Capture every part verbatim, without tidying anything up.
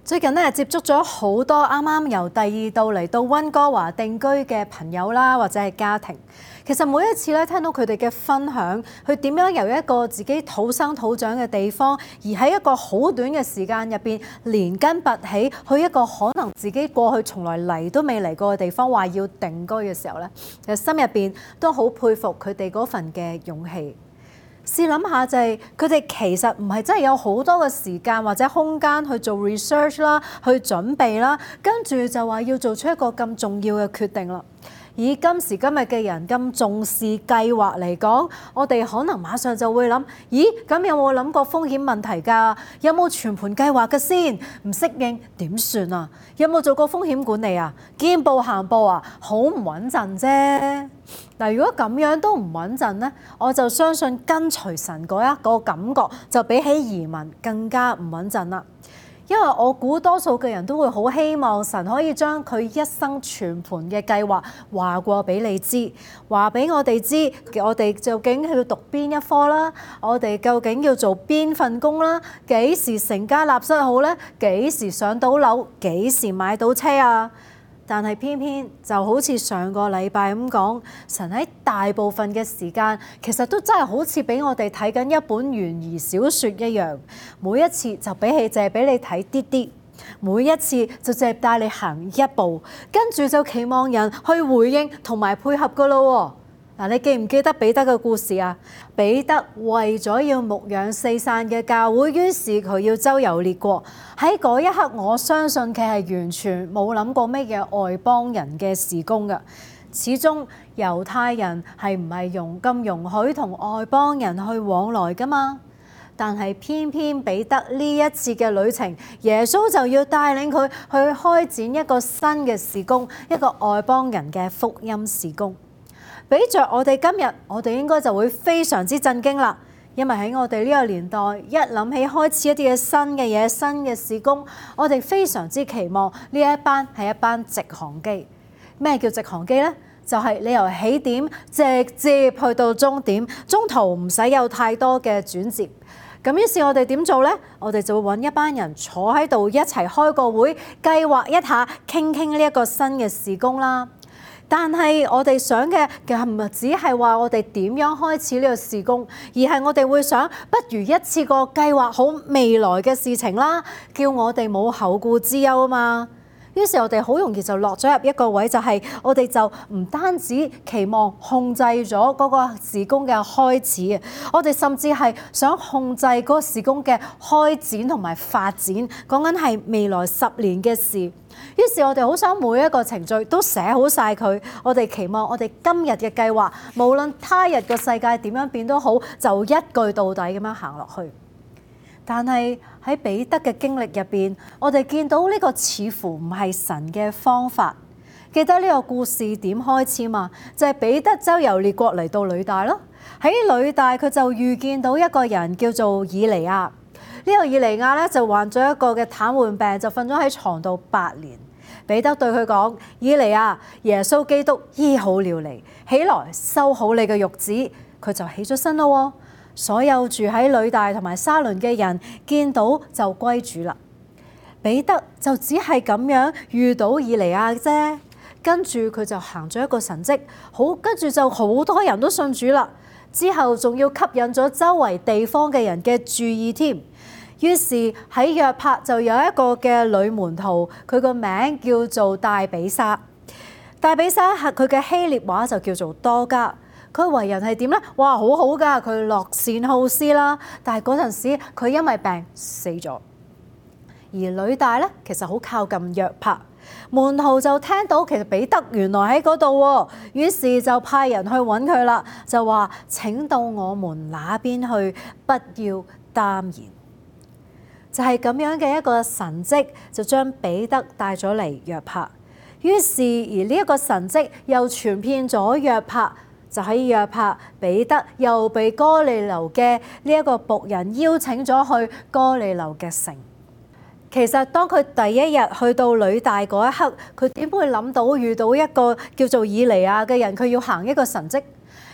最近咧接觸咗好多啱啱由第二度嚟到溫哥華定居嘅朋友啦，或者係家庭。其實每一次咧聽到佢哋嘅分享，佢點樣由一個自己土生土長嘅地方，而喺一個好短嘅時間入邊連根拔起，去一個可能自己過去從來嚟都未嚟過嘅地方，話要定居嘅時候咧，其實心入邊都好佩服佢哋嗰份嘅勇氣。試諗下就係佢哋其實唔係真係有好多嘅時間或者空間去做 research 啦，去準備啦，跟住就話要做出一個咁重要嘅決定啦。以今時今日嘅人咁重視計劃嚟講，我哋可能馬上就會諗：咦，咁有冇諗過風險問題㗎？有冇全盤計劃嘅先？唔適應點算啊？有冇做過風險管理啊？見步行步啊，好唔穩陣啫。嗱，如果咁樣都唔穩陣呢，我就相信跟隨神嗰一個感覺就比起移民更加唔穩陣啦。因為我估多數嘅人都會好希望神可以將佢一生全盤嘅計劃話過俾你知，話俾我哋知，我哋究竟要讀邊一科啦，我哋究竟要做邊份工啦，幾時成家立室好呢？幾時上到樓，幾時買到車啊？但係偏偏就好似上個禮拜咁講，神喺大部分嘅時間其實都真係好似俾我哋睇緊一本懸疑小說一樣，每一次就比起淨係俾你睇啲啲，每一次就淨係帶你行一步，跟住就期望人去回應同埋配合噶咯。嗱，你記唔記得彼得嘅故事啊？彼得為咗要牧養四散嘅教會，於是佢要周遊列國。喺嗰一刻，我相信佢係完全冇諗過咩嘅外邦人嘅事工㗎。始終猶太人係唔係容咁容許同外邦人去往來㗎嘛？但係偏偏彼得呢一次嘅旅程，耶穌就要帶領佢去開展一個新嘅事工，一個外邦人嘅福音事工。比着我哋今日，我哋應該就會非常之震驚啦，因為喺我哋呢個年代，一諗起開始一啲嘅新嘅嘢、新嘅事工，我哋非常之期望呢一班係一班直航機。咩叫直航機呢？就係你由起點直接去到終點，中途唔使有太多嘅轉接。咁於是我哋點做呢？我哋就會揾一班人坐喺度一齊開個會，計劃一下，傾傾呢一個新嘅事工啦。但係我哋想嘅其實唔係只係話我哋點樣開始呢個事工，而係我哋會想，不如一次過計劃好未來嘅事情啦，叫我哋冇後顧之憂啊嘛。於是我哋好容易就落咗入一個位，就係我哋就唔單止期望控制咗嗰個事工嘅開始啊，我哋甚至係想控制嗰個事工嘅開展同埋發展，講緊係未來十年嘅事。於是我哋好想每一個程序都寫好晒佢，我哋期望我哋今日嘅計劃，無論他日個世界點樣變都好，就一句到底咁樣行落去。但係喺彼得嘅經歷入邊，我哋見到呢個似乎唔係神嘅方法。記得呢個故事點開始嘛？就係彼得周遊列國嚟到呂大咯。喺呂大佢就遇見到一個人叫做以利亞。呢個以利亞咧就患咗一個嘅癱瘓病，就瞓咗喺床度八年。彼得對佢講：以利亞，耶穌基督醫好了你，起來收好你嘅褥子。佢就起咗身咯。所有住喺呂大同埋沙崙嘅人見到就歸主啦。彼得就只係咁樣遇到以利亞啫，跟住佢就行咗一個神蹟，好，跟住就好多人都信主啦。之後仲要吸引咗周圍地方嘅人嘅注意添。於是喺約帕就有一個嘅女門徒，佢個名叫做大比沙。大比沙係佢嘅希臘話就叫做多加。佢為人係點呢？哇，好好㗎，佢樂善好施啦。但係嗰陣時佢因為病死咗。而呂大咧其實好靠近約帕，門徒就聽到其實彼得原來喺嗰度喎，於是就派人去揾佢啦，就話請到我們那邊去，不要耽延。就係咁樣嘅一個神蹟，就將彼得帶咗嚟約帕。於是而呢一個神蹟又傳遍咗約帕。就喺約帕，彼得又被哥尼流嘅呢一個僕人邀請咗去哥尼流嘅城。其實當佢第一日去到呂大嗰一刻，佢點會諗到遇到一個叫做以利亞嘅人，佢要行一個神蹟？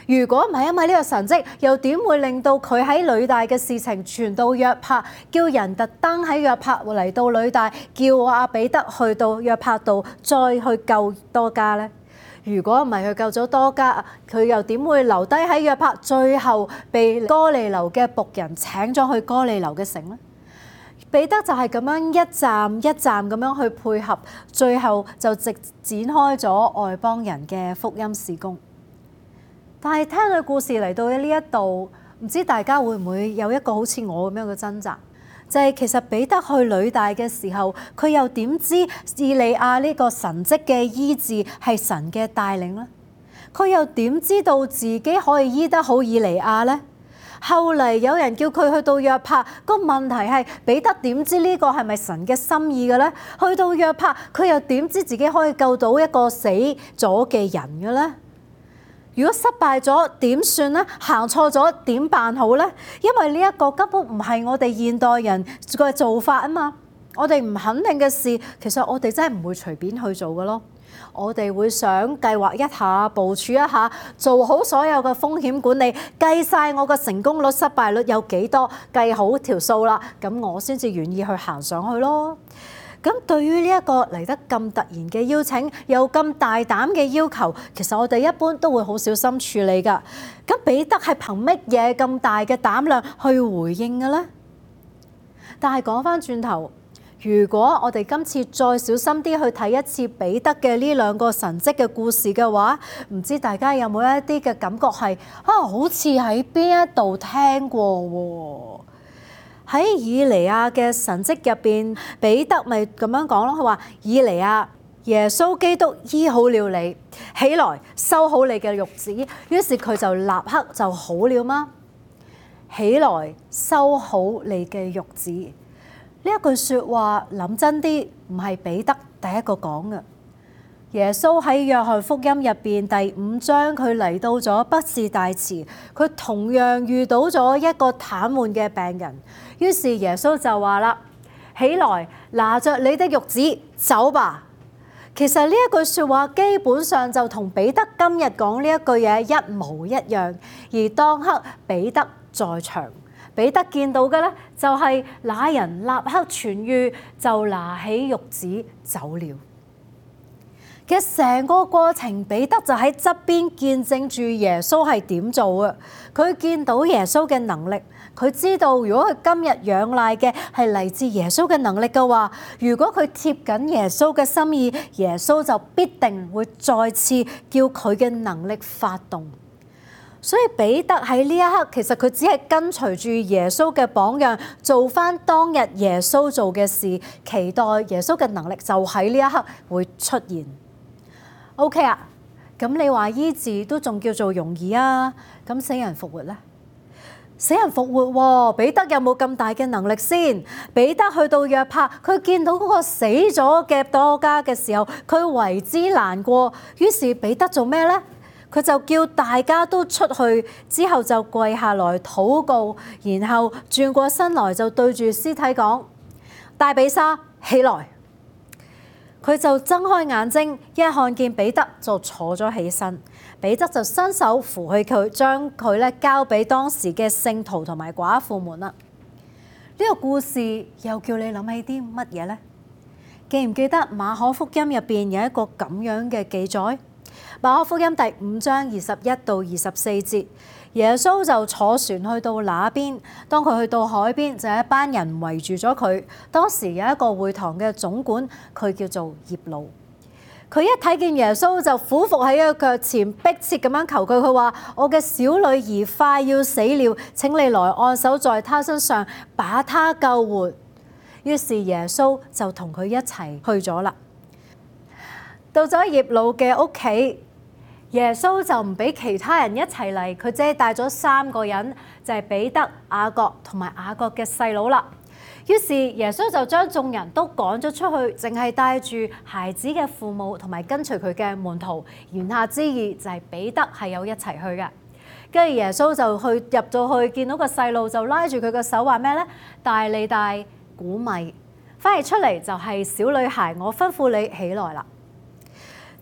如果唔係因為呢個神蹟，又點會令到佢喺呂大嘅事情傳到約帕，叫人特登喺約帕嚟到呂大，叫阿彼得去到約帕度再去救多加呢？如果唔係佢救咗多加，佢又點會留低喺約帕，最後被哥尼流嘅僕人請咗去哥尼流嘅城呢？彼得就係咁樣一站一站咁樣去配合，最後就直展開咗外邦人嘅福音事工。但係聽佢故事嚟到呢一度，唔知大家會唔會有一個好似我咁樣嘅掙扎？就係其實彼得去呂大嘅時候，佢又點知以利亞呢個神蹟嘅醫治係神嘅帶領呢？佢又點知道自己可以醫得好以利亞呢？後嚟有人叫佢去到約帕，個問題係彼得點知呢個係咪神嘅心意嘅呢？去到約帕，佢又點知自己可以救到一個死咗嘅人嘅呢？如果失敗咗點算呢？行錯咗點辦好呢？因為呢一個根本唔係我哋現代人嘅做法啊嘛！我哋唔肯定嘅事，其實我哋真係唔會隨便去做嘅咯。我哋會想計劃一下、部署一下，做好所有嘅風險管理，計晒我嘅成功率、失敗率有幾多，計好條數啦，咁我先至願意去行上去咯。咁對於呢一個嚟得咁突然嘅邀請，又咁大膽嘅要求，其實我哋一般都會好小心處理㗎。咁彼得係憑乜嘢咁大嘅膽量去回應嘅呢？但係講返轉頭，如果我哋今次再小心啲去睇一次彼得嘅呢兩個神蹟嘅故事嘅話，唔知大家有冇一啲嘅感覺係啊，好似喺邊一度聽過喎？喺以利亞嘅神蹟入邊，彼得咪咁樣講咯，佢話：以利亞，耶穌基督醫好了你，起來收好你嘅褥子。於是佢就立刻就好了嗎？起來收好你嘅褥子。呢一句説話諗真啲，唔係彼得第一個講嘅。耶穌喺約翰福音入邊第五章，佢嚟到咗畢士大池，佢同樣遇到咗一個癱瘓嘅病人。於是耶穌就話啦：起來，拿着你的褥子走吧。其實呢一句説話基本上就同彼得今日講呢一句嘢一模一樣。而當刻彼得在場，彼得見到嘅呢，就係那人立刻痊癒，就拿起褥子走了。其實成個過程，彼得就喺側邊見證住耶穌係點做嘅。佢見到耶穌嘅能力，佢知道如果佢今日仰賴嘅係嚟自耶穌嘅能力嘅話，如果佢貼緊耶穌嘅心意，耶穌就必定會再次叫佢嘅能力發動。所以彼得喺呢一刻，其實佢只係跟隨住耶穌嘅榜樣，做翻當日耶穌做嘅事，期待耶穌嘅能力就喺呢一刻會出現。O.K. 啊，咁你話醫治都仲叫做容易啊？咁死人復活呢？死人復活喎，彼得有冇咁大嘅能力先？彼得去到約帕，佢見到嗰個死咗嘅多加嘅時候，佢為之難過。於是彼得做咩呢？佢就叫大家都出去，之後就跪下來禱告，然後轉過身來就對住屍體講：大比沙，起來！佢就睜開眼睛，一看見彼得就坐咗起身。彼得就伸手扶起佢，將佢咧交俾當時嘅聖徒同埋寡婦們啦。呢個故事又叫你諗起啲乜嘢呢？記唔記得馬可福音入邊有一個咁樣嘅記載？馬可福音第五章二十一到二十四節，耶穌就坐船去到那邊。當佢去到海邊，就有一班人圍住咗佢。當時有一個會堂嘅總管，佢叫做葉魯。佢一睇見耶穌就俯伏喺佢腳前，迫切咁樣求佢。佢話：我嘅小女兒快要死了，請你來按手在她身上，把她救活。於是耶穌就同佢一齊去咗啦。到咗葉魯嘅屋企，耶穌就唔俾其他人一齊嚟，佢只係帶咗三個人，就係彼得、雅各同埋雅各嘅細佬啦。於是耶穌就將眾人都趕咗出去，淨係帶住孩子嘅父母同埋跟隨佢嘅門徒。言下之意就係彼得係有一齊去嘅。跟住耶穌就去入到去，見到個細路就拉住佢嘅手，話咩呢？大利大古米，翻譯出嚟就係小女孩，我吩咐你起來啦。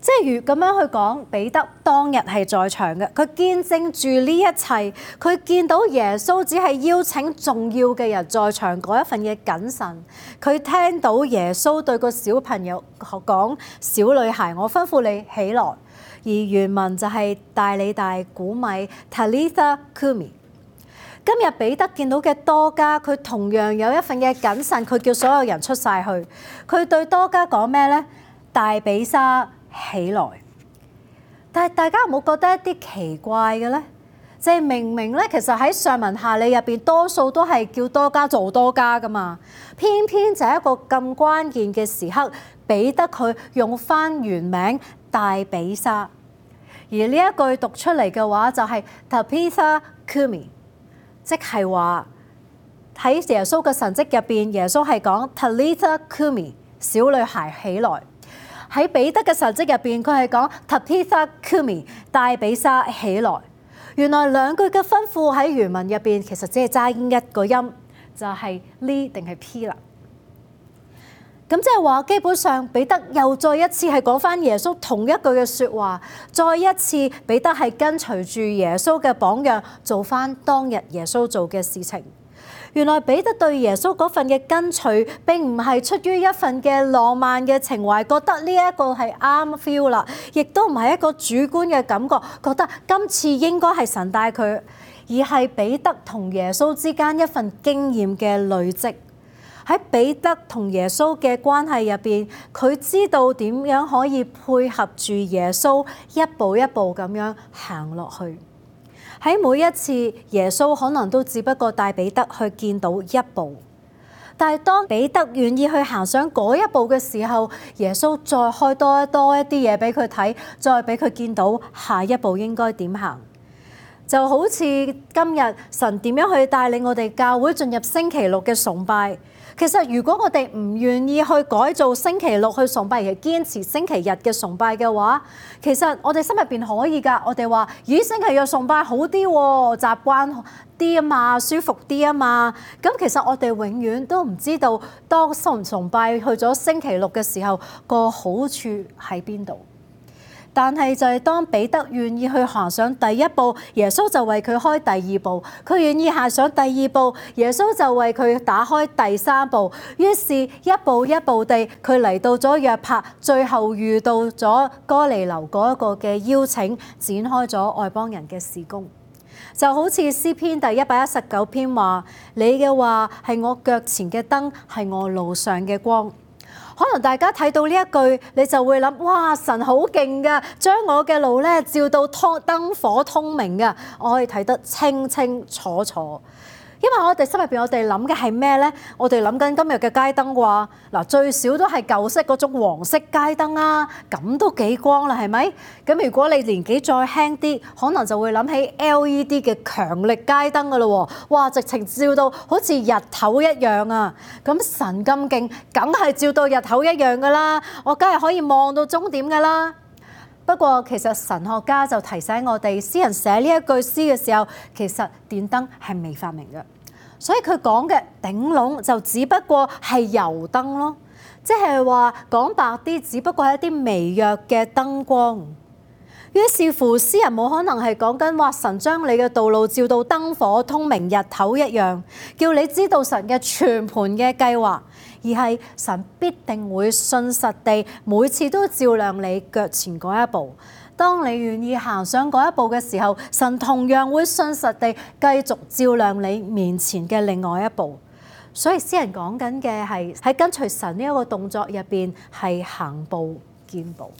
即係如咁樣去講，彼得當日係在場嘅，佢見證住呢一切，佢見到耶穌只係邀請重要嘅人在場嗰一份嘅謹慎，佢聽到耶穌對個小朋友講：小女孩，我吩咐你起來。而原文就係大利大古米 Talitha Cumi。今日彼得見到嘅多加，佢同樣有一份嘅謹慎，佢叫所有人出晒去。佢對多加講咩呢？大比沙起來。但係大家有冇覺得一啲奇怪嘅呢？即係明明咧，其實喺上文下理入邊，多數都係叫多加做多加噶嘛，偏偏就係一個咁關鍵嘅時刻，彼得佢用翻原名大比沙。而呢一句讀出嚟嘅話就係 Talitha Cumi， 即係話喺耶穌嘅神蹟入邊，耶穌係講 Talitha Cumi， 小女孩起來。喺彼得嘅神蹟入邊，佢係講 Talitha Cumi， 大比沙起來。原來兩句嘅吩咐喺原文入邊其實只係爭一個音，就係呢定係 P 啦。咁即係話，基本上彼得又再一次係講翻耶穌同一句嘅説話，再一次彼得係跟隨住耶穌嘅榜樣，做翻當日耶穌做嘅事情。原來彼得對耶穌嗰份嘅跟隨並唔係出於一份嘅浪漫嘅情懷，覺得呢一個係啱 feel 啦，亦都唔係一個主觀嘅感覺，覺得今次應該係神帶佢，而係彼得同耶穌之間一份經驗嘅累積。喺彼得同耶穌嘅關係入邊，佢知道點樣可以配合住耶穌一步一步咁樣行落去。喺每一次，耶穌可能都只不過帶彼得去見到一步，但係當彼得願意去行上嗰一步嘅時候，耶穌再開多多一啲嘢俾佢睇，再俾佢見到下一步應該點行。就好似今日神點樣去帶領我哋教會進入星期六嘅崇拜。其實如果我哋唔願意去改造星期六去崇拜，而係堅持星期日嘅崇拜嘅話，其實我哋心入邊可以㗎。我哋話咦，星期日崇拜好啲喎，習慣啲啊嘛，舒服啲啊嘛。咁其實我哋永遠都唔知道，當崇崇拜去咗星期六嘅時候，個好處喺邊度。但係就係當彼得願意去行上第一步，耶穌就為佢開第二步；佢願意行上第二步，耶穌就為佢打開第三步。於是，一步一步地，佢嚟到咗約帕，最後遇到咗哥尼流嗰一個嘅邀請，展開咗外邦人嘅事工。就好似詩篇第一百一十九篇話：你嘅話係我腳前嘅燈，係我路上嘅光。可能大家睇到呢一句，你就會諗：哇！神好勁㗎，將我嘅路咧照到通燈火通明㗎，我可以睇得清清楚楚。因為我哋心入邊，我哋諗嘅係咩呢？我哋諗緊今日嘅街燈啩，嗱最少都係舊式嗰種黃色街燈啊，咁都幾光啦，係咪？咁如果你年紀再輕啲，可能就會諗起 L E D 嘅強力街燈噶咯喎，哇！直情照到好似日頭一樣啊！咁神咁勁，梗係照到日頭一樣噶啦，我梗係可以望到終點噶啦。不過其實神學家就提醒我哋，詩人寫呢一句詩嘅時候，其實電燈係未發明嘅，所以佢講嘅頂籠就只不過係油燈咯，即係話講白啲，只不過係一啲微弱嘅燈光。於是乎，詩人冇可能係講緊話神將你嘅道路照到燈火通明、日頭一樣，叫你知道神嘅全盤嘅計劃，而係神必定會信實地每次都照亮你腳前嗰一步。當你願意行上嗰一步嘅時候，神同樣會信實地繼續照亮你面前嘅另外一步。所以詩人講緊嘅係喺跟隨神呢一個動作入邊，係行步見步。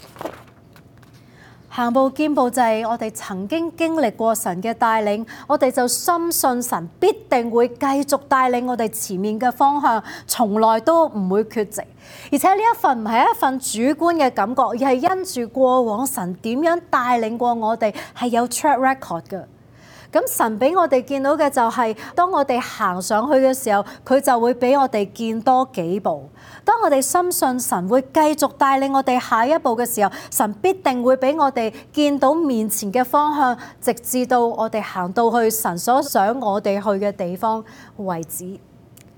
行步見步就係我哋曾經經歷過神嘅帶領，我哋就深信神必定會繼續帶領我哋前面嘅方向，從來都唔會缺席。而且呢一份唔係一份主觀嘅感覺，而係因住過往神點樣帶領過我哋，係有 track record 嘅。咁神俾我哋見到嘅就係，當我哋行上去嘅時候，佢就會俾我哋見多幾步。當我哋深信神會繼續帶領我哋下一步嘅時候，神必定會俾我哋見到面前嘅方向，直至到我哋行到去神所想我哋去嘅地方為止。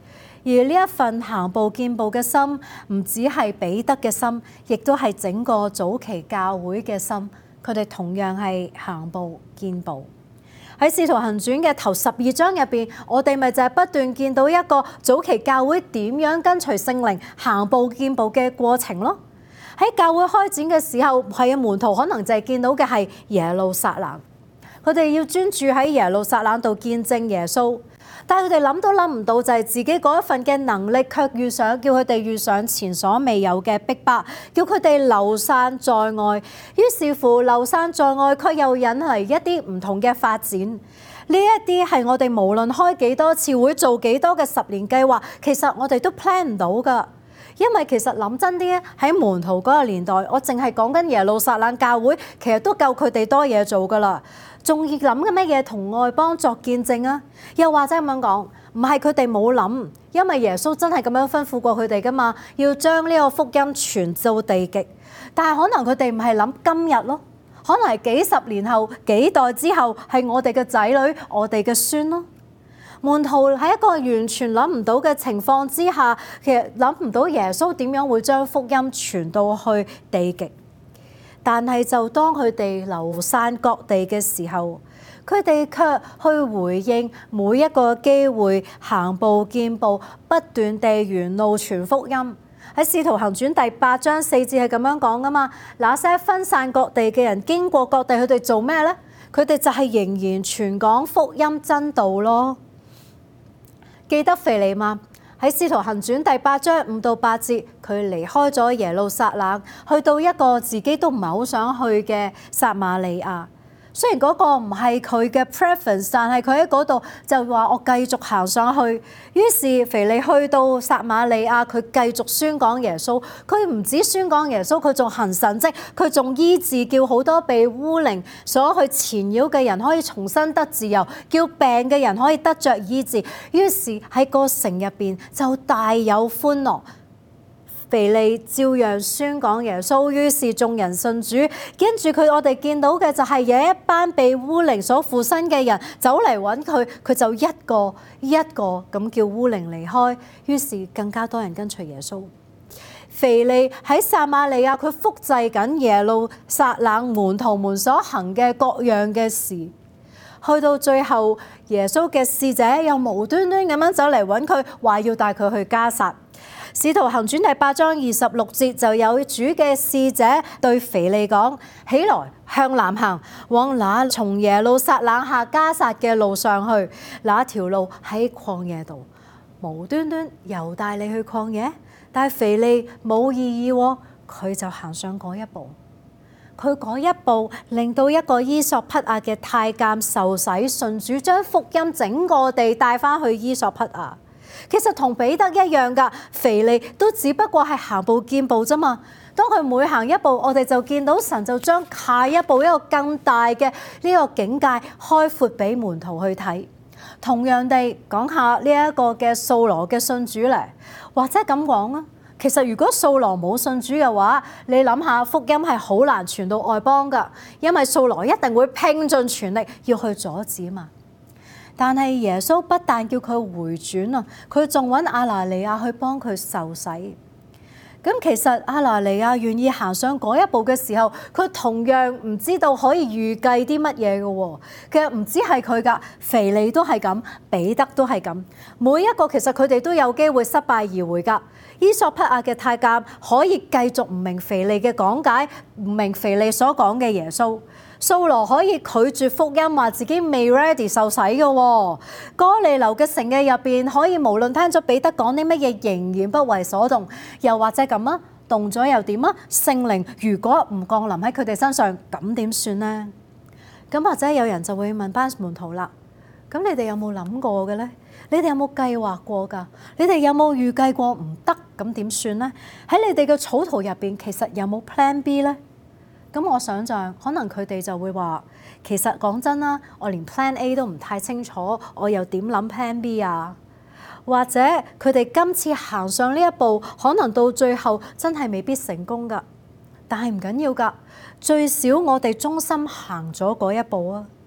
而呢一份行步見步嘅心，唔只係彼得嘅心，亦都係整個早期教會嘅心。佢哋同樣係行步見步。喺《使徒行傳》嘅頭十二章入邊，我哋咪就係不斷見到一個早期教會點樣跟隨聖靈行步見步嘅過程咯。喺教會開展嘅時候，係門徒可能就係見到嘅係耶路撒冷，佢哋要專注喺耶路撒冷度見證耶穌。但係佢哋諗都諗唔到，就係自己嗰一份嘅能力，卻遇上叫佢哋遇上前所未有嘅逼迫，叫佢哋流散在外。於是乎，流散在外，卻又引嚟一啲唔同嘅發展。呢一啲係我哋無論開幾多次會，做幾多嘅十年計劃，其實我哋都 plan 唔到㗎。因為其實諗真啲咧，喺門徒嗰個年代，我淨係講緊耶路撒冷教會，其實都夠佢哋多嘢做㗎啦。仲要諗嘅乜嘢同外邦作見證啊？又或者咁樣講，唔係佢哋冇諗，因為耶穌真係咁樣吩咐過佢哋㗎嘛，要將呢個福音傳到地極。但係可能佢哋唔係諗今日咯，可能係幾十年後、幾代之後，係我哋嘅仔女、我哋嘅孫咯。門徒喺一個完全諗唔到嘅情況之下，其實諗唔到耶穌點樣會將福音傳到去地極。但係就當佢哋流散各地嘅時候，佢哋卻去回應每一個機會，行步見步，不斷地沿路傳福音。喺《使徒行傳》第八章四節係咁樣講㗎嘛，那些分散各地嘅人經過各地，佢哋做咩呢？佢哋就係仍然傳講福音真道咯。記得腓利嗎？喺《使徒行傳》第八章五到八節，佢離開咗耶路撒冷，去到一個自己都唔係好想去嘅撒瑪利亞。雖然嗰個唔係佢嘅 preference， 但係佢喺嗰度就話我繼續行上去。於是腓利去到撒瑪利亞，佢繼續宣講耶穌。佢唔止宣講耶穌，佢仲行神蹟，佢仲醫治，叫好多被污靈所去纏繞嘅人可以重新得自由，叫病嘅人可以得着醫治。於是喺個城入邊就大有歡樂。腓利照樣宣講耶穌，於是眾人信主。跟住佢，我哋見到嘅就係有一班被污靈所附身嘅人走嚟揾佢，佢就一個一個咁叫污靈離開。於是更加多人跟隨耶穌。腓利喺撒瑪利亞，佢複製緊耶路撒冷門徒們所行嘅各樣嘅事。去到最後，耶穌嘅使者又無端端咁樣走嚟揾佢，話要帶佢去加撒。使徒行傳第八章二十六節就有主嘅使者對腓利講：起來，向南行，往那從耶路撒冷下加撒嘅路上去。那條路喺曠野度，無端端又帶你去曠野。但係腓利冇異議喎，佢就行上嗰一步。佢嗰一步令到一個伊索匹亞嘅太監受洗信主，將福音整個地帶翻去伊索匹亞。其實同彼得一樣㗎，腓利都只不過係行步見步啫嘛。當佢每行一步，我哋就見到神就將下一步一個更大嘅呢個境界開闊俾門徒去睇。同樣地講下呢一個嘅掃羅嘅信主嚟，或者咁講啊，其實如果掃羅冇信主嘅話，你諗下福音係好難傳到外邦㗎，因為掃羅一定會拼盡全力要去阻止嘛。但係耶穌不但叫佢回轉啊，佢仲揾亞拿尼亞去幫佢受洗。咁其實亞拿尼亞願意行上嗰一步嘅時候，佢同樣唔知道可以預計啲乜嘢嘅喎。其實唔止係佢㗎，腓利都係咁，彼得都係咁。每一個其實佢哋都有機會失敗而回㗎。伊索匹亞嘅太監可以繼續唔明腓利嘅講解，唔明腓利所講嘅耶穌。掃羅可以拒絕福音，話自己未 ready 受洗嘅喎。哥尼流嘅城嘅入邊，可以無論聽咗彼得講啲乜嘢，仍然不為所動。又或者咁啊，動咗又點啊？聖靈如果唔降臨喺佢哋身上，咁點算呢？咁或者有人就會問班門徒啦，咁你哋有冇諗過嘅呢？你哋有冇計劃過㗎？你哋有冇預計過唔得咁點算呢？喺你哋嘅草圖入邊，其實有冇 plan B 呢？咁我想象，可能佢哋就會話，其實講真啦，我連 plan A 都唔太清楚，我又點諗 plan B 啊？或者佢哋今次行上呢一步，可能到最後真係未必成功㗎。但係唔緊要㗎，最少我哋忠心行咗嗰一步啊！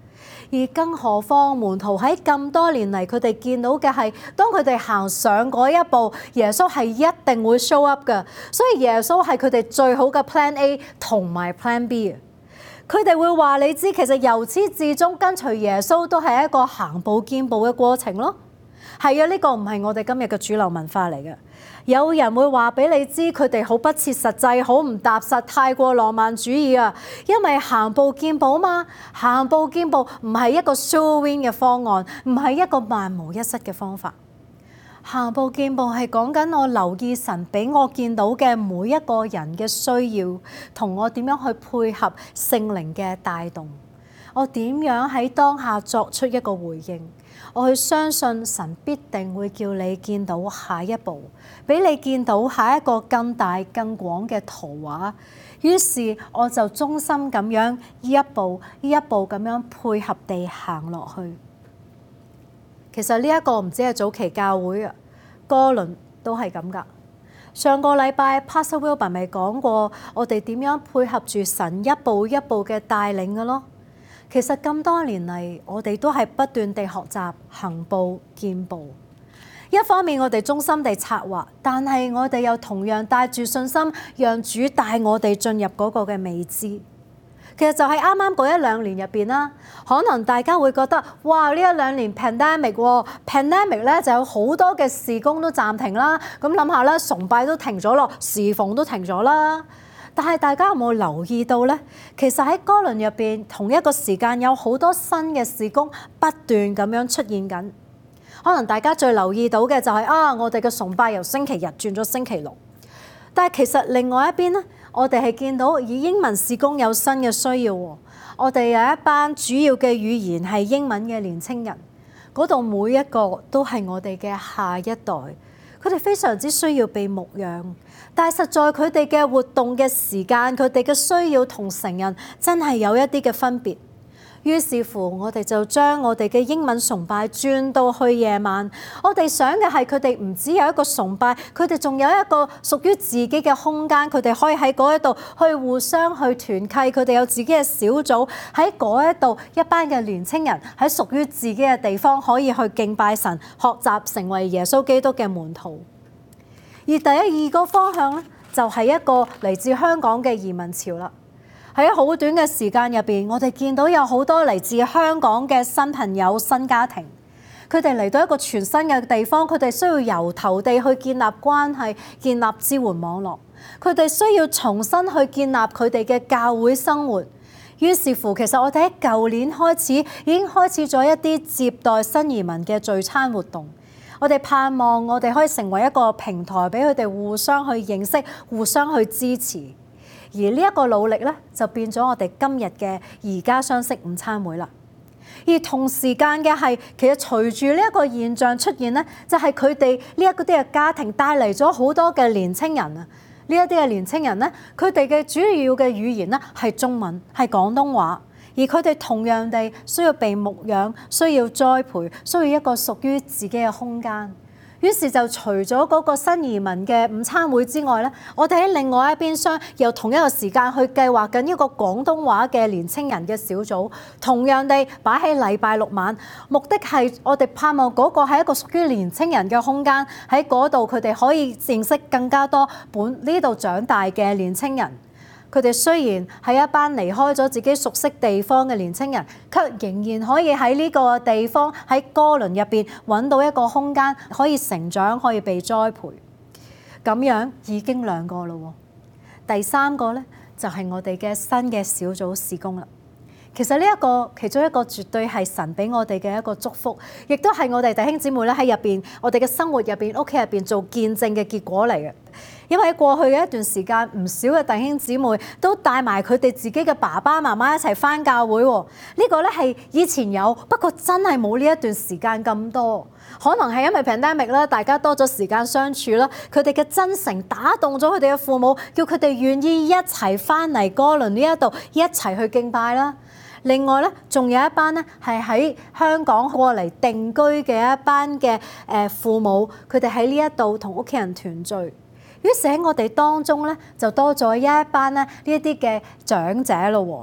而更何況門徒喺咁多年嚟，佢哋見到嘅係當佢哋行上嗰一步，耶穌係一定會 show up 嘅。所以耶穌係佢哋最好嘅 plan A 同埋 plan B 啊！佢哋會話你知，其實由始至終跟隨耶穌都係一個行步見步嘅過程咯。係啊，呢個唔係我哋今日嘅主流文化嚟嘅。有人會話俾你知，佢哋好不切實際，好唔踏實，太過浪漫主義啊！因為行步見步嘛，行步見步唔係一個 sure win 嘅方案，唔係一個萬無一失嘅方法。行步見步係講緊我留意神俾我見到嘅每一個人嘅需要，同我點樣去配合聖靈嘅帶動，我點樣喺當下作出一個回應。我去相信神必定會叫你見到下一步，俾你見到下一個更大更廣嘅圖畫。於是我就忠心咁樣一步一步咁樣配合地行落去。其實呢一個唔止係早期教會啊，哥倫都係咁噶。上個禮拜 Pastor Wilbur 咪講過，我哋點樣配合住神一步一步嘅帶領嘅咯。其實咁多年嚟，我哋都係不斷地學習行步見步。一方面我哋忠心地策劃，但係我哋又同樣帶住信心，讓主帶我哋進入嗰個嘅未知。其實就係啱啱嗰一兩年入邊啦，可能大家會覺得，哇！呢一兩年 pandemic 喎 pandemic 咧就有好多嘅事工都暫停啦。咁諗下啦，崇拜都停咗咯，侍奉都停咗啦。但係大家有冇留意到呢？其實喺哥倫入邊，同一個時間有好多新嘅事工不斷咁樣出現緊。可能大家最留意到嘅就係、是、啊，我哋嘅崇拜由星期日轉咗星期六。但係其實另外一邊呢，我哋係見到以英文事工有新嘅需要喎。我哋有一班主要嘅語言係英文嘅年青人，嗰度每一個都係我哋嘅下一代，佢哋非常之需要被牧養。但係實在佢哋嘅活動嘅時間，佢哋嘅需要同成人真係有一啲嘅分別。於是乎，我哋就將我哋嘅英文崇拜轉到去夜晚。我哋想嘅係佢哋唔只有一個崇拜，佢哋仲有一個屬於自己嘅空間，佢哋可以喺嗰一度去互相去團契，佢哋有自己嘅小組喺嗰一度，一班嘅年青人喺屬於自己嘅地方可以去敬拜神，學習成為耶穌基督嘅門徒。而第一二個方向咧，就係一個嚟自香港嘅移民潮啦。喺好短嘅時間入邊，我哋見到有好多嚟自香港嘅新朋友、新家庭，佢哋嚟到一個全新嘅地方，佢哋需要由頭地去建立關係、建立支援網絡，佢哋需要重新去建立佢哋嘅教會生活。於是乎，其實我哋喺舊年開始已經開始咗一啲接待新移民嘅聚餐活動。我哋盼望我哋可以成為一個平台，俾佢哋互相去認識、互相去支持。而呢一個努力咧，就變咗我哋今日嘅而家相識午餐會啦。而同時間嘅係，其實隨住呢一個現象出現咧，就係佢哋呢一啲嘅家庭帶嚟咗好多嘅年青人啊。呢一啲嘅年青人咧，佢哋嘅主要嘅語言咧係中文，係廣東話。而佢哋同樣地需要被牧養，需要栽培，需要一個屬於自己嘅空間。於是就除咗嗰個新移民嘅午餐會之外咧，我哋喺另外一邊廂又同一個時間去計劃緊一個廣東話嘅年青人嘅小組，同樣地擺喺禮拜六晚，目的係我哋盼望嗰個係一個屬於年青人嘅空間，喺嗰度佢哋可以認識更加多本呢度長大嘅年青人。佢哋雖然係一班離開咗自己熟悉地方嘅年青人，卻仍然可以喺呢個地方喺哥倫入邊揾到一個空間，可以成長，可以被栽培。咁樣已經兩個咯。第三個呢，就係我哋嘅新嘅小組事工啦。其實呢一個其中一個絕對係神俾我哋嘅一個祝福，亦都係我哋弟兄姊妹咧喺入邊，我哋嘅生活入邊、屋企入邊做見證嘅結果嚟嘅。因為喺過去嘅一段時間，唔少嘅弟兄姊妹都帶埋佢哋自己嘅爸爸媽媽一齊返教會喎。呢個咧係以前有，不過真係冇呢一段時間咁多。可能係因為 pandemic 啦，大家多咗時間相處啦，佢哋嘅真誠打動咗佢哋嘅父母，叫佢哋願意一齊返嚟哥倫呢一度一齊去敬拜啦。另外咧，仲有一班咧係喺香港過嚟定居嘅一班嘅誒父母，佢哋喺呢一度同屋企人團聚。於是喺我哋當中咧，就多咗一班咧呢一啲嘅長者咯。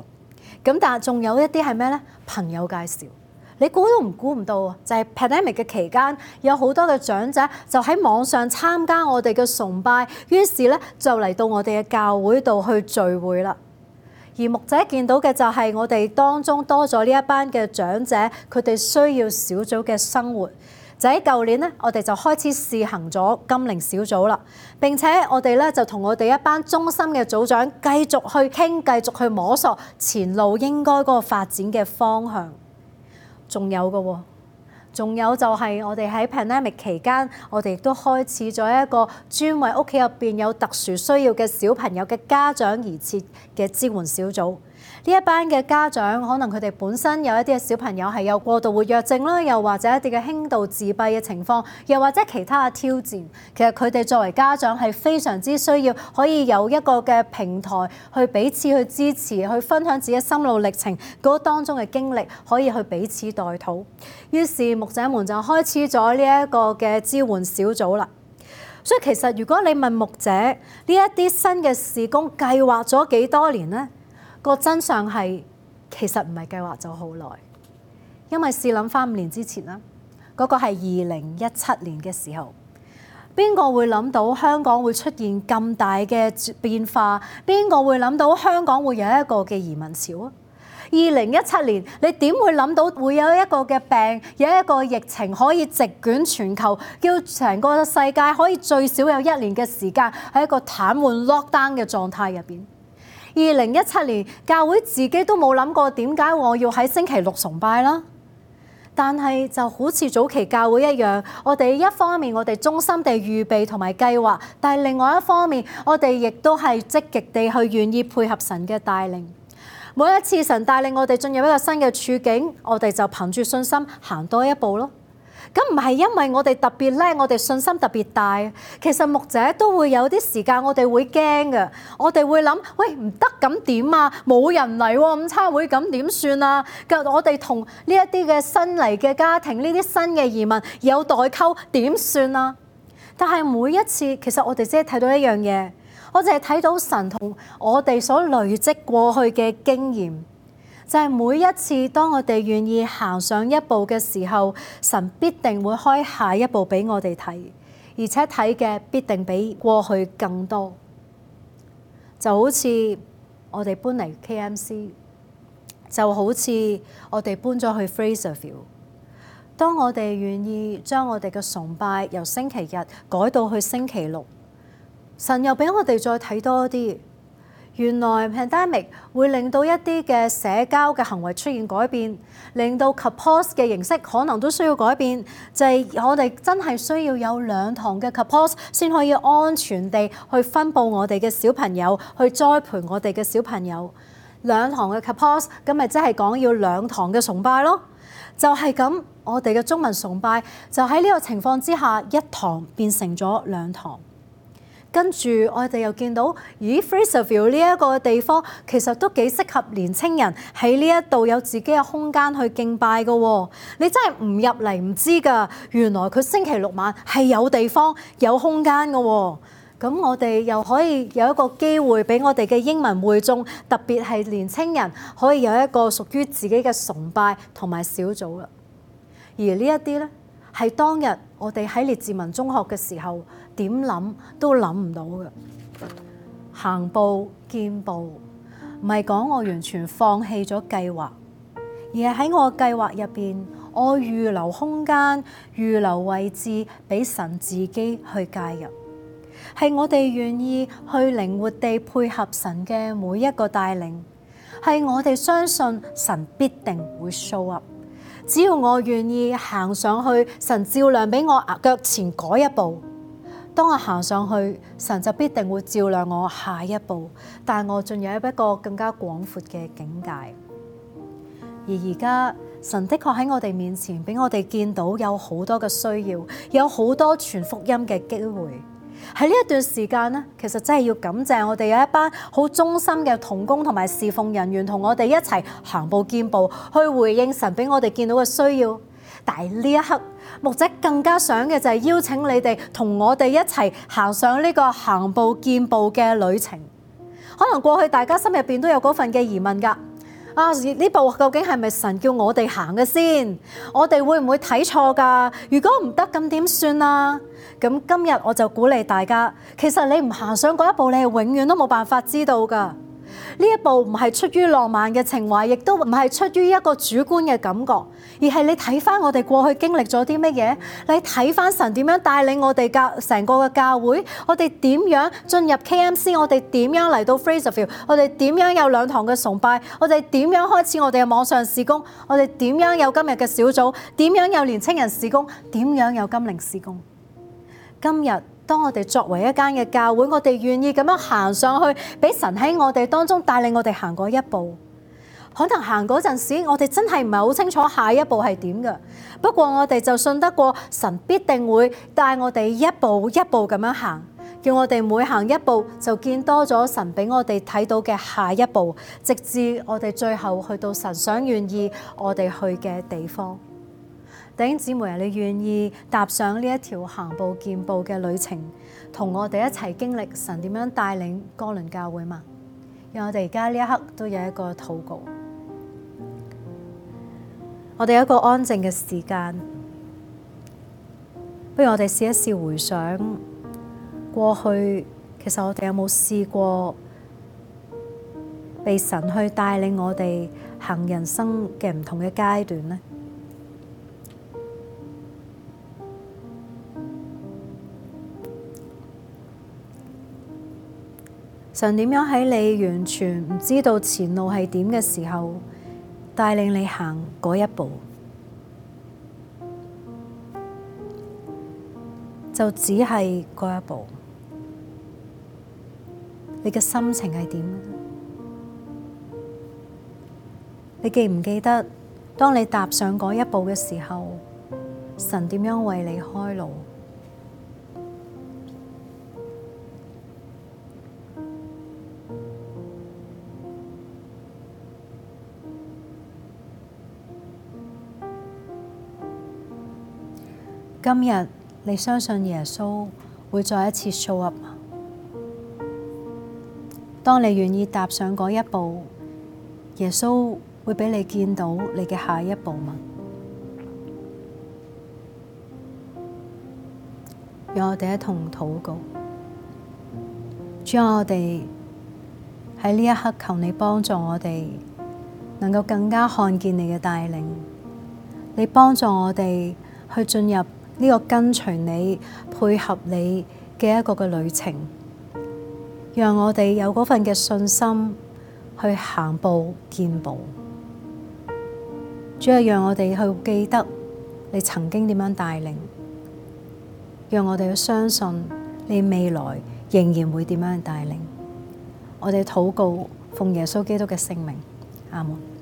咁但係仲有一啲係咩呢？朋友介紹。你估都唔估唔到，就係 pandemic 嘅期間，有好多嘅長者就喺網上參加我哋嘅崇拜，於是咧就嚟到我哋嘅教會度去聚會啦。而牧者見到嘅就係我哋當中多咗呢一班嘅長者，佢哋需要小組嘅生活。就喺舊年咧，我哋就開始試行咗金齡小組啦。並且我哋咧就同我哋一班中心嘅組長繼續去傾，繼續去摸索前路應該嗰個發展嘅方向。仲有嘅喎，仲有就係我哋喺 pandemic 期間，我哋亦都開始咗一個專為屋企入邊有特殊需要嘅小朋友嘅家長而設嘅支援小組。呢一班嘅家長可能佢哋本身有一啲嘅小朋友係有過度活躍症啦，又或者一啲嘅輕度自閉嘅情況，又或者其他嘅挑戰。其實佢哋作為家長係非常之需要可以有一個嘅平台去彼此去支持，去分享自己心路歷程嗰當中嘅經歷，可以去彼此代禱。於是牧者們就開始咗呢一個嘅支援小組啦。所以其實如果你問牧者呢一啲新嘅事工計劃咗幾多年呢？個真相係其實唔係計劃咗好耐，因為試諗翻五年之前啦，嗰個係二零一七年嘅時候，邊個會諗到香港會出現咁大嘅變化？邊個會諗到香港會有一個嘅移民潮啊？二零一七年你點會諗到會有一個嘅病，有一個疫情可以席捲全球，叫成個世界可以最少有一年嘅時間喺一個癱瘓 lockdown 嘅狀態入邊？二零一七年教會自己都冇諗過點解我要喺星期六崇拜啦，但係就好似早期教會一樣，我哋一方面我哋忠心地預備同埋計劃，但係另外一方面我哋亦都係積極地去願意配合神嘅帶領。每一次神帶領我哋進入一個新嘅處境，我哋就憑住信心行多一步咯。咁唔係因為我哋特別叻，我哋信心特別大。其實牧者都會有啲時間，我哋會驚嘅。我哋會諗：喂，唔得咁點啊？冇人嚟喎，午餐會咁點算啊？咁我哋同呢一啲嘅新嚟嘅家庭，呢啲新嘅移民有代溝點算啊？但係每一次，其實我哋只係睇到一樣嘢，我淨係睇到神同我哋所累積過去嘅經驗。就係每一次當我哋願意行上一步嘅時候，神必定會開下一步俾我哋睇，而且睇嘅必定比過去更多。就好似我哋搬嚟 K M C， 就好似我哋搬咗去 Fraserville。當我哋願意將我哋嘅崇拜由星期日改到去星期六，神又俾我哋再睇多啲。原來 pandemic 會令到一啲嘅社交嘅行為出現改變，令到 Kapos 嘅形式可能都需要改變。就係我哋真係需要有兩堂嘅 Kapos 先可以安全地去分佈我哋嘅小朋友，去栽培我哋嘅小朋友。兩堂嘅 Kapos 咁咪即係講要兩堂嘅崇拜咯。就係咁，我哋嘅中文崇拜就喺呢個情況之下，一堂變成咗兩堂。跟住我哋又見到，咦 Fraserville 呢一個地方其實都幾適合年青人喺呢一度有自己嘅空間去敬拜嘅喎。你真係唔入嚟唔知㗎，原來佢星期六晚係有地方有空間嘅喎。咁我哋又可以有一個機會俾我哋嘅英文會眾，特別係年青人可以有一個屬於自己嘅崇拜同埋小組啦。而呢一啲呢，係當日我哋喺列治文中學嘅時候，點諗都諗唔到嘅。行步見步，唔係講我完全放棄咗計劃，而係喺我計劃入邊，我預留空間、預留位置俾神自己去介入。係我哋願意去靈活地配合神嘅每一個帶領，係我哋相信神必定會 show up。只要我願意行上去，神照亮俾我腳前嗰一步。當我行上去，神就必定會照亮我下一步，但我進入一個更加廣闊嘅境界。而而家神的確喺我哋面前，俾我哋見到有好多嘅需要，有好多傳福音嘅機會。喺呢一段時間呢，其實真係要感謝我哋有一班好忠心嘅同工同埋侍奉人員，同我哋一齊行步見步，去回應神俾我哋見到嘅需要。但係呢一刻，牧者更加想嘅就係邀請你哋同我哋一齊行上呢個行步見步嘅旅程。可能過去大家心入邊都有嗰份嘅疑問㗎， 啊，呢步究竟係咪神叫我哋行嘅先？我哋會唔會睇錯㗎？如果唔得，咁點算啊？咁今日我就鼓勵大家，其實你唔行上嗰一步，你係永遠都冇辦法知道㗎。呢一步唔係出於浪漫嘅情懷，亦都唔係出於一個主觀嘅感覺，而係你睇翻我哋過去經歷咗啲乜嘢，你睇翻神點樣帶領我哋教成個嘅教會，我哋點樣進入 K M C， 我哋點樣嚟到 Fraserville， 我哋點樣有兩堂嘅崇拜，我哋點樣開始我哋嘅網上事工，我哋點樣有今日嘅小組，點樣有年青人事工，點樣有金靈事工。今日當我哋作為一間嘅教會，我哋願意咁樣行上去，俾神喺我哋當中帶領我哋行過一步。可能行嗰陣時，我哋真係唔係好清楚下一步係點嘅。不過我哋就信得過神必定會帶我哋一步一步咁樣行，叫我哋每行一步就見多咗神俾我哋睇到嘅下一步，直至我哋最後去到神想願意我哋去嘅地方。弟兄姊妹啊，你願意踏上呢一條行步見步嘅旅程，同我哋一齊經歷神點樣帶領哥倫教會嗎？讓我哋而家呢一刻都有一個禱告，我哋有一個安靜嘅時間，不如我哋試一試回想過去，其實我哋有冇試過被神去帶領我哋行人生嘅唔同嘅階段呢？神點樣喺你完全唔知道前路係點嘅時候，帶領你行嗰一步，就只係嗰一步。你嘅心情係點？你記唔記得，當你踏上嗰一步嘅時候，神點樣為你開路？今日你相信耶穌會再一次 show up 嗎？當你願意踏上嗰一步，耶穌會俾你見到你嘅下一步嗎？讓我哋一同禱告，主啊，我哋喺呢一刻求你幫助我哋，能夠更加看見你嘅帶領，你幫助我哋去進入呢個跟隨你、配合你嘅一個嘅旅程，讓我哋有嗰份嘅信心去行步見步。主要讓我哋去記得你曾經點樣帶領，讓我哋去相信你未來仍然會點樣帶領。我哋禱告奉耶穌基督嘅聖名，阿門。